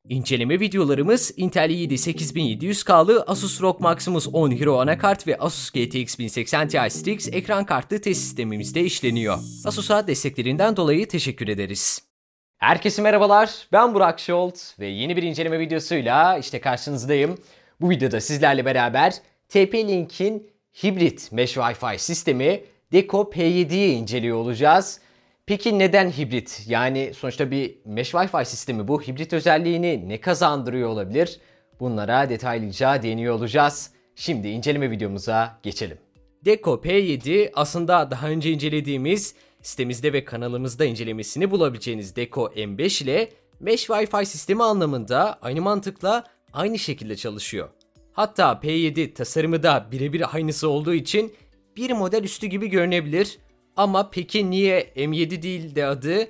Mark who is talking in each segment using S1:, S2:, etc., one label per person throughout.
S1: İnceleme videolarımız Intel i7 8700K'lı Asus ROG Maximus 10 Hero anakart ve Asus GTX 1080 Ti Strix ekran kartlı test sistemimizde işleniyor. Asus'a desteklerinden dolayı teşekkür ederiz. Herkese merhabalar, ben Burak Şolt ve yeni bir inceleme videosuyla işte karşınızdayım. Bu videoda sizlerle beraber TP-Link'in hibrit Mesh Wi-Fi sistemi Deco P7'yi inceliyor olacağız. Peki neden hibrit? Yani sonuçta bir Mesh Wi-Fi sistemi bu. Hibrit özelliğini ne kazandırıyor olabilir? Bunlara detaylıca değiniyor olacağız. Şimdi inceleme videomuza geçelim. Deco P7 aslında daha önce incelediğimiz sitemizde ve kanalımızda incelemesini bulabileceğiniz Deco M5 ile Mesh Wi-Fi sistemi anlamında aynı mantıkla aynı şekilde çalışıyor. Hatta P7 tasarımı da birebir aynısı olduğu için bir model üstü gibi görünebilir. Ama peki niye M7 değil de adı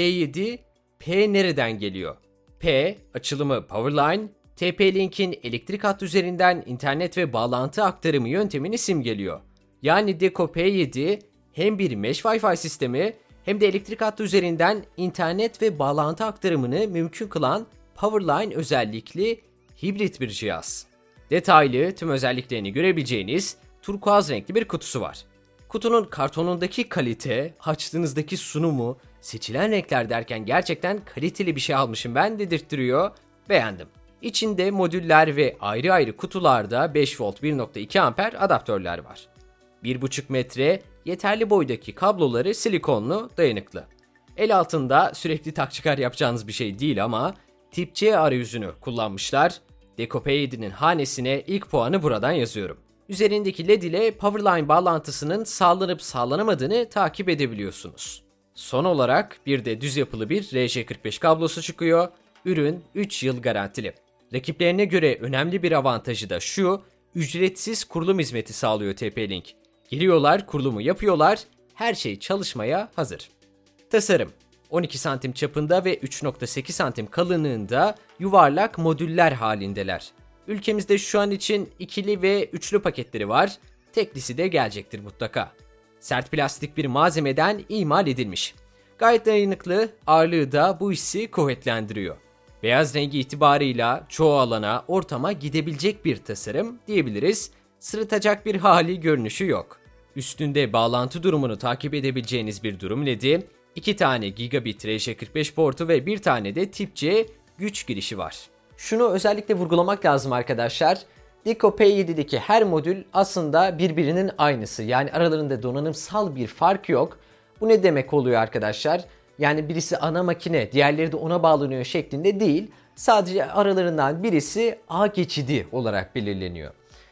S1: P7? P nereden geliyor? P açılımı Powerline, TP-Link'in elektrik hattı üzerinden internet ve bağlantı aktarımı yöntemini simgeliyor. Yani Deco P7 hem bir Mesh Wi-Fi sistemi hem de elektrik hattı üzerinden internet ve bağlantı aktarımını mümkün kılan Powerline özellikli hibrit bir cihaz. Detaylı tüm özelliklerini görebileceğiniz turkuaz renkli bir kutusu var. Kutunun kartonundaki kalite, açtığınızdaki sunumu, seçilen renkler derken gerçekten kaliteli bir şey almışım ben dedirttiriyor. Beğendim. İçinde modüller ve ayrı ayrı kutularda 5 volt 1.2 amper adaptörler var. 1.5 metre yeterli boydaki kabloları silikonlu, dayanıklı. El altında sürekli tak çıkar yapacağınız bir şey değil ama tip C arayüzünü kullanmışlar. Deco P7'nin hanesine ilk puanı buradan yazıyorum. Üzerindeki LED ile Powerline bağlantısının sağlanıp sağlanamadığını takip edebiliyorsunuz. Son olarak bir de düz yapılı bir RJ45 kablosu çıkıyor. Ürün 3 yıl garantili. Rakiplerine göre önemli bir avantajı da şu, ücretsiz kurulum hizmeti sağlıyor TP-Link. Geliyorlar, kurulumu yapıyorlar, her şey çalışmaya hazır. Tasarım 12 santim çapında ve 3.8 santim kalınlığında yuvarlak modüller halindeler. Ülkemizde şu an için ikili ve üçlü paketleri var. Teklisi de gelecektir mutlaka. Sert plastik bir malzemeden imal edilmiş. Gayet dayanıklı, ağırlığı da bu hissi kuvvetlendiriyor. Beyaz rengi itibarıyla çoğu alana, ortama gidebilecek bir tasarım diyebiliriz. Sırıtacak bir hali, görünüşü yok. Üstünde bağlantı durumunu takip edebileceğiniz bir durum LED'i, 2 tane gigabit RJ45 portu ve bir tane de tip C güç girişi var. Şunu özellikle vurgulamak lazım arkadaşlar. Deco P7'deki her modül aslında birbirinin aynısı. Yani aralarında donanımsal bir fark yok. Bu ne demek oluyor arkadaşlar? Yani birisi ana makine, diğerleri de ona bağlanıyor şeklinde değil. Sadece aralarından birisi A geçidi olarak belirleniyor.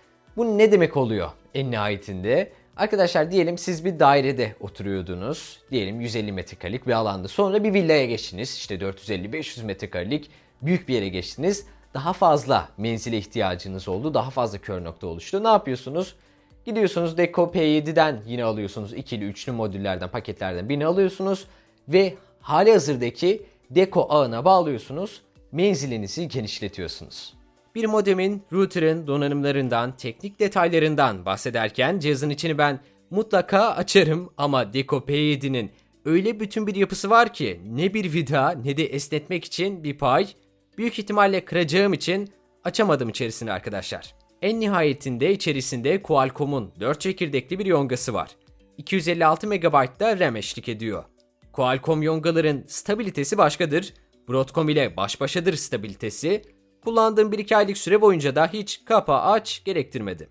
S1: Bu ne demek oluyor en nihayetinde? Arkadaşlar diyelim siz bir dairede oturuyordunuz. Diyelim 150 metrekarelik bir alanda. Sonra bir villaya geçtiniz. İşte 450-500 metrekarelik büyük bir yere geçtiniz. Daha fazla menzile ihtiyacınız oldu. Daha fazla kör nokta oluştu. Ne yapıyorsunuz? Gidiyorsunuz Deco P7'den yine alıyorsunuz. İkili, üçlü modüllerden, paketlerden birini alıyorsunuz. Ve halihazırdaki Deco ağına bağlıyorsunuz. Menzilinizi genişletiyorsunuz. Bir modemin, router'ın donanımlarından, teknik detaylarından bahsederken cihazın içini ben mutlaka açarım ama Deco P7'nin öyle bütün bir yapısı var ki ne bir vida ne de esnetmek için bir pay. Büyük ihtimalle kıracağım için açamadım içerisini arkadaşlar. En nihayetinde içerisinde Qualcomm'un 4 çekirdekli bir yongası var. 256 MB da RAM eşlik ediyor. Qualcomm yongaların stabilitesi başkadır. Broadcom ile baş başadır stabilitesi. Kullandığım 1-2 aylık süre boyunca da hiç kapa aç gerektirmedi.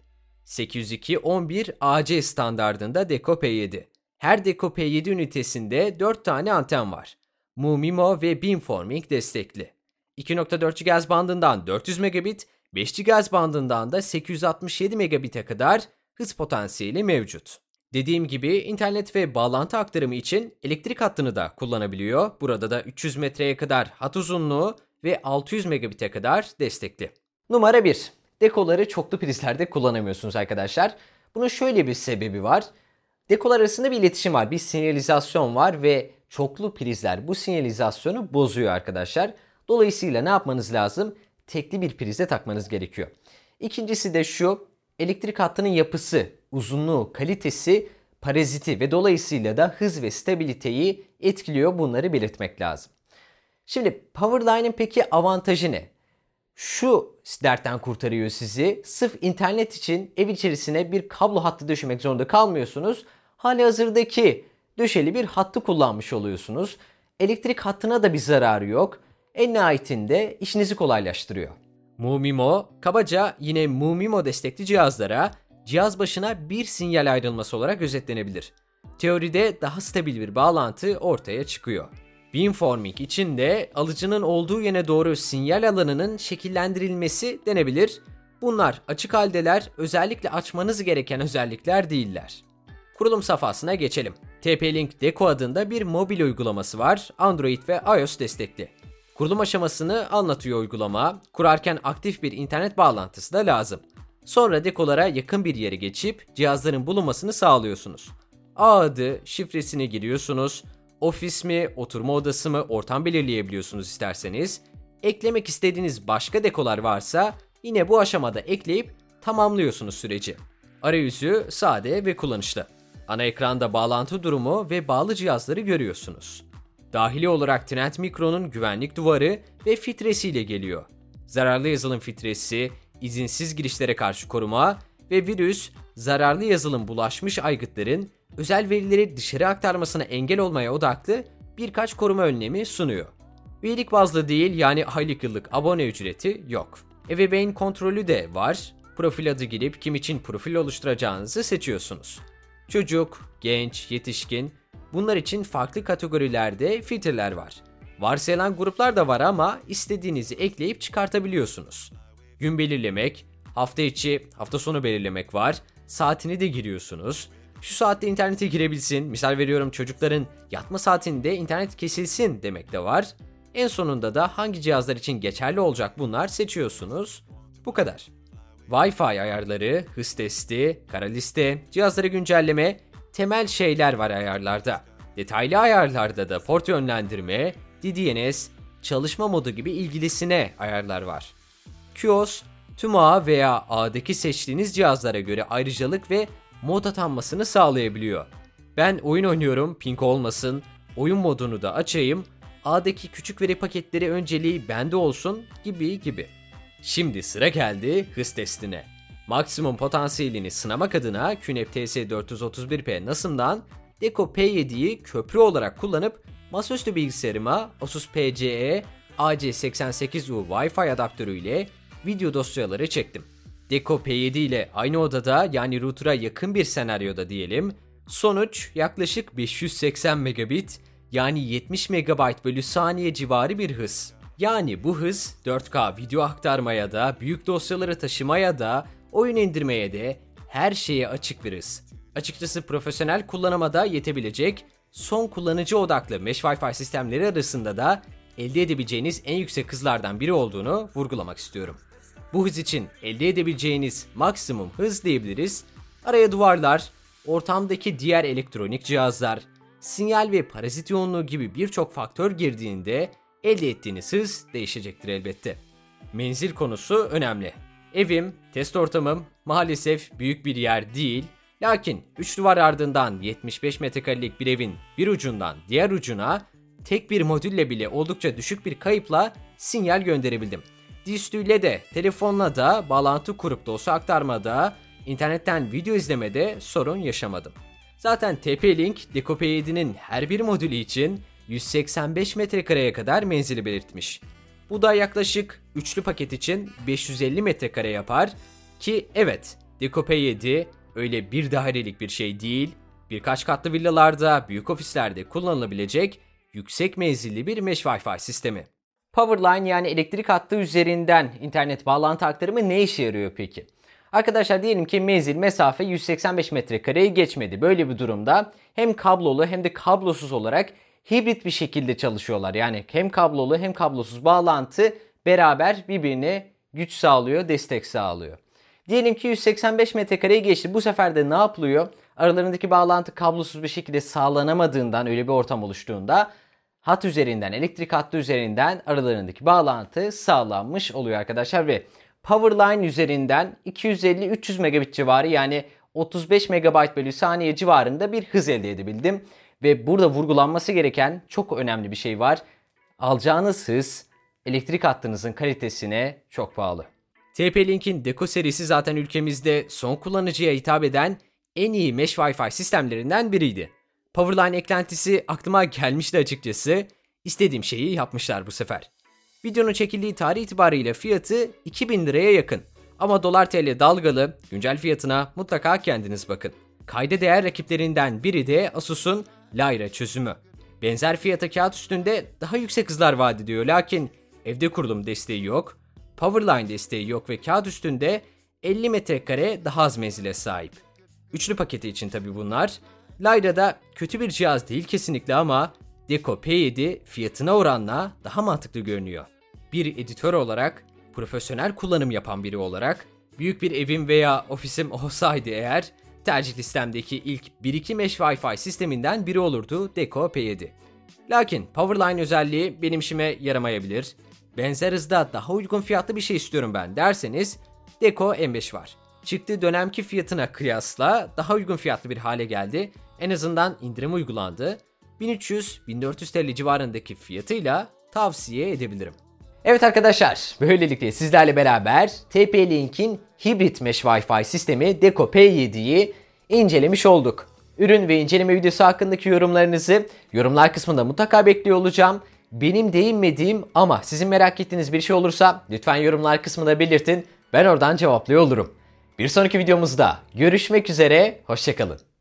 S1: 802.11ac standardında Deco P7. Her Deco P7 ünitesinde 4 tane anten var. MU-MIMO ve beamforming destekli. 2.4 GHz bandından 400 megabit, 5 GHz bandından da 867 megabit'e kadar hız potansiyeli mevcut. Dediğim gibi internet ve bağlantı aktarımı için elektrik hattını da kullanabiliyor. Burada da 300 metreye kadar hat uzunluğu ve 600 megabit'e kadar destekli. Numara 1. Deco'ları çoklu prizlerde kullanamıyorsunuz arkadaşlar. Bunun şöyle bir sebebi var. Deco'lar arasında bir iletişim var, bir sinyalizasyon var ve çoklu prizler bu sinyalizasyonu bozuyor arkadaşlar. Dolayısıyla ne yapmanız lazım? Tekli bir prize takmanız gerekiyor. İkincisi de şu, elektrik hattının yapısı, uzunluğu, kalitesi, paraziti ve dolayısıyla da hız ve stabiliteyi etkiliyor. Bunları belirtmek lazım. Şimdi Powerline'in peki avantajı ne? Şu dertten kurtarıyor sizi. Sırf internet için ev içerisine bir kablo hattı döşemek zorunda kalmıyorsunuz. Halihazırdaki döşeli bir hattı kullanmış oluyorsunuz. Elektrik hattına da bir zararı yok. En nihayetinde işinizi kolaylaştırıyor. Mumimo, kabaca yine Mumimo destekli cihazlara cihaz başına bir sinyal ayrılması olarak özetlenebilir. Teoride daha stabil bir bağlantı ortaya çıkıyor. Beamforming için de alıcının olduğu yöne doğru sinyal alanının şekillendirilmesi denebilir. Bunlar açık haldeler, özellikle açmanız gereken özellikler değiller. Kurulum safhasına geçelim. TP-Link Deco adında bir mobil uygulaması var, Android ve iOS destekli. Kurulum aşamasını anlatıyor uygulama, kurarken aktif bir internet bağlantısı da lazım. Sonra dekolara yakın bir yere geçip cihazların bulunmasını sağlıyorsunuz. Ağ adı, şifresini giriyorsunuz. Ofis mi, oturma odası mı, ortam belirleyebiliyorsunuz isterseniz. Eklemek istediğiniz başka dekolar varsa yine bu aşamada ekleyip tamamlıyorsunuz süreci. Arayüzü sade ve kullanışlı. Ana ekranda bağlantı durumu ve bağlı cihazları görüyorsunuz. Dahili olarak Trend Micro'nun güvenlik duvarı ve filtresiyle geliyor. Zararlı yazılım filtresi, izinsiz girişlere karşı koruma ve virüs, zararlı yazılım bulaşmış aygıtların özel verileri dışarı aktarmasına engel olmaya odaklı birkaç koruma önlemi sunuyor. Üyelik bazlı değil, yani aylık yıllık abone ücreti yok. Ebeveyn kontrolü de var. Profil adı girip kim için profil oluşturacağınızı seçiyorsunuz. Çocuk, genç, yetişkin, bunlar için farklı kategorilerde filtreler var. Varsayılan gruplar da var ama istediğinizi ekleyip çıkartabiliyorsunuz. Gün belirlemek, hafta içi, hafta sonu belirlemek var. Saatini de giriyorsunuz. Şu saatte internete girebilsin, misal veriyorum çocukların yatma saatinde internet kesilsin demek de var. En sonunda da hangi cihazlar için geçerli olacak bunlar seçiyorsunuz. Bu kadar. Wi-Fi ayarları, hız testi, kara liste, cihazları güncelleme, temel şeyler var ayarlarda. Detaylı ayarlarda da port yönlendirme, DDNS, çalışma modu gibi ilgilisine ayarlar var. QoS, tüm ağ veya ağdaki seçtiğiniz cihazlara göre ayrıcalık ve mod atanmasını sağlayabiliyor. Ben oyun oynuyorum, ping olmasın, oyun modunu da açayım, ağdaki küçük veri paketleri önceliği bende olsun gibi. Şimdi sıra geldi hız testine. Maksimum potansiyelini sınamak adına QNAP TS431P NAS'ımdan Deco P7'yi köprü olarak kullanıp masaüstü bilgisayarıma Asus PCE AC88U Wi-Fi adaptörüyle video dosyaları çektim. Deco P7 ile aynı odada, yani router'a yakın bir senaryoda diyelim. Sonuç yaklaşık 580 megabit, yani 70 megabayt bölü saniye civarı bir hız. Yani bu hız 4K video aktarmaya da, büyük dosyaları taşımaya da, oyun indirmeye de her şeye açık bir hız. Açıkçası profesyonel kullanıma da yetebilecek, son kullanıcı odaklı Mesh Wi-Fi sistemleri arasında da elde edebileceğiniz en yüksek hızlardan biri olduğunu vurgulamak istiyorum. Bu hız için elde edebileceğiniz maksimum hız diyebiliriz. Araya duvarlar, ortamdaki diğer elektronik cihazlar, sinyal ve parazit yoğunluğu gibi birçok faktör girdiğinde elde ettiğiniz hız değişecektir elbette. Menzil konusu önemli. Evim, test ortamım maalesef büyük bir yer değil. Lakin 3 duvar ardından 75 metrekarelik bir evin bir ucundan diğer ucuna tek bir modülle bile oldukça düşük bir kayıpla sinyal gönderebildim. Dizüstüyle de, telefonla da bağlantı kurup dosya aktarmada, internetten video izlemede sorun yaşamadım. Zaten TP-Link Deco P7'nin her bir modülü için 185 metrekareye kadar menzili belirtmiş. Bu da yaklaşık üçlü paket için 550 metrekare yapar ki evet, Deco P7 öyle bir dairelik bir şey değil, birkaç katlı villalarda, büyük ofislerde kullanılabilecek yüksek menzilli bir Mesh Wi-Fi sistemi. Powerline, yani elektrik hattı üzerinden internet bağlantı aktarımı ne işe yarıyor peki? Arkadaşlar, diyelim ki menzil, mesafe 185 metrekareyi geçmedi. Böyle bir durumda hem kablolu hem de kablosuz olarak hibrit bir şekilde çalışıyorlar. Yani hem kablolu hem kablosuz bağlantı beraber birbirine güç sağlıyor, destek sağlıyor. Diyelim ki 185 metrekareyi geçti. Bu sefer de ne yapılıyor? Aralarındaki bağlantı kablosuz bir şekilde sağlanamadığından, öyle bir ortam oluştuğunda hat üzerinden, elektrik hattı üzerinden aralarındaki bağlantı sağlanmış oluyor arkadaşlar ve Powerline üzerinden 250-300 megabit civarı, yani 35 megabayt bölü saniye civarında bir hız elde edebildim. Ve burada vurgulanması gereken çok önemli bir şey var. Alacağınız hız elektrik hattınızın kalitesine çok bağlı. TP-Link'in Deco serisi zaten ülkemizde son kullanıcıya hitap eden en iyi Mesh Wi-Fi sistemlerinden biriydi. Powerline eklentisi aklıma gelmişti açıkçası. İstediğim şeyi yapmışlar bu sefer. Videonun çekildiği tarih itibariyle fiyatı 2000 liraya yakın. Ama dolar TL dalgalı, güncel fiyatına mutlaka kendiniz bakın. Kayda değer rakiplerinden biri de Asus'un Lyra çözümü. Benzer fiyata kağıt üstünde daha yüksek hızlar vaat ediyor, lakin evde kurulum desteği yok, Powerline desteği yok ve kağıt üstünde 50 metrekare daha az menzile sahip. Üçlü paketi için tabi bunlar. Lyra'da kötü bir cihaz değil kesinlikle ama Deco P7 fiyatına oranla daha mantıklı görünüyor. Bir editör olarak, profesyonel kullanım yapan biri olarak, büyük bir evim veya ofisim olsaydı eğer, tercih listemdeki ilk 1-2 Mesh Wi-Fi sisteminden biri olurdu Deco P7. Lakin Powerline özelliği benim işime yaramayabilir. Benzer hızda daha uygun fiyatlı bir şey istiyorum ben derseniz Deco M5 var. Çıktığı dönemki fiyatına kıyasla daha uygun fiyatlı bir hale geldi. En azından indirim uygulandı. 1300-1400 TL civarındaki fiyatıyla tavsiye edebilirim. Evet arkadaşlar, böylelikle sizlerle beraber TP-Link'in hibrit Mesh Wi-Fi sistemi Deco P7'yi incelemiş olduk. Ürün ve inceleme videosu hakkındaki yorumlarınızı yorumlar kısmında mutlaka bekliyor olacağım. Benim değinmediğim ama sizin merak ettiğiniz bir şey olursa lütfen yorumlar kısmında belirtin. Ben oradan cevaplıyor olurum. Bir sonraki videomuzda görüşmek üzere, hoşça kalın.